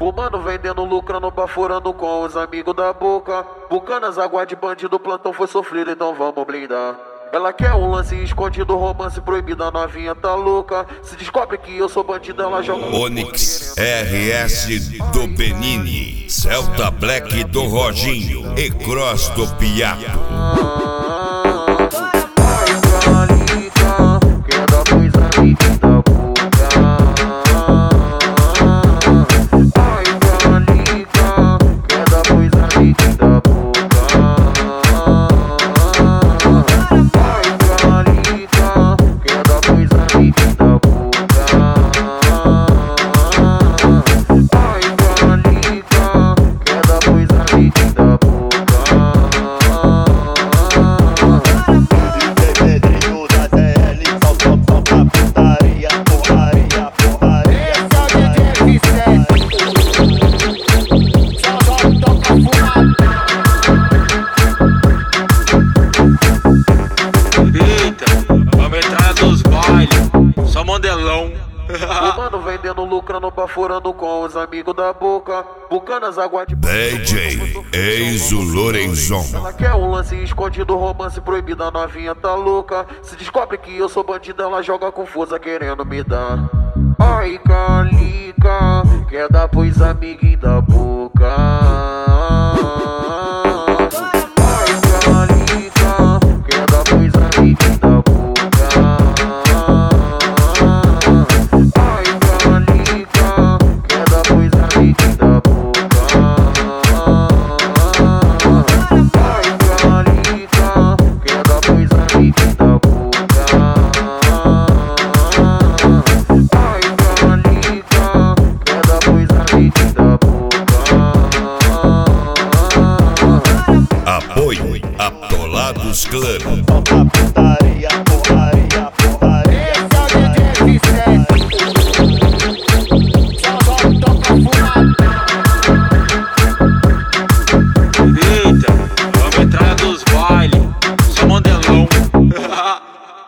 O mano vendendo, lucrando, baforando com os amigos da boca. Bucanas, água de bandido, plantão foi sofrido, então vamos blindar. Ela quer um lance escondido, romance proibido, a novinha tá louca. Se descobre que eu sou bandido, ela joga... Onyx RS do Benini, Celta Black do Roginho e Cross do Piato. O mano vendendo, lucrando, baforando com os amigos da boca. Bucanas, água de... DJ Enzo Lorenzon. Ela quer um lance escondido, romance proibido, a novinha tá louca. Se descobre que eu sou bandido, ela joga confusa querendo me dar. Ai, calica, quer dar pros amiguinhos da boca. Ai, calica, quer dar pros amiguinhos da boca. Apoio Atolados Club. Putaria, porraria.